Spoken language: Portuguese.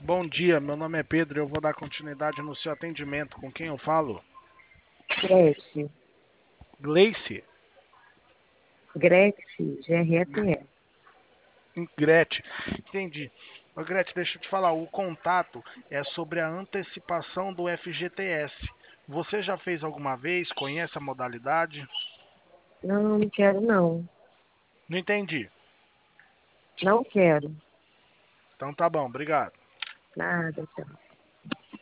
Bom dia, meu nome é Pedro e eu vou dar continuidade no seu atendimento. Com quem eu falo? Gretchen. Gleice? Gretchen, Grete. Gretchen. Entendi. Ô, Gretchen, deixa eu te falar, o contato é sobre a antecipação do FGTS. Você já fez alguma vez? Conhece a modalidade? Não, não quero não. Não entendi. Não quero. Então tá bom, obrigado. Nada, tchau.